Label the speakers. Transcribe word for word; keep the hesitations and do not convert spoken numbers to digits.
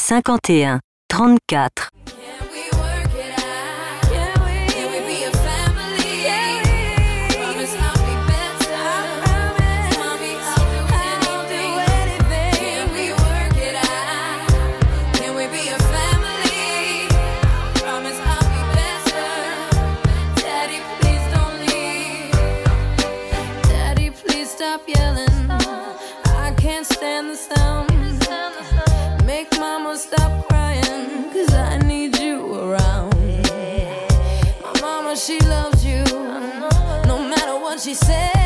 Speaker 1: cinquante et un trente-quatre.
Speaker 2: Stop yelling, I can't stand the sound. Make mama stop crying, cause I need you around. My mama, she loves you, no matter what she says.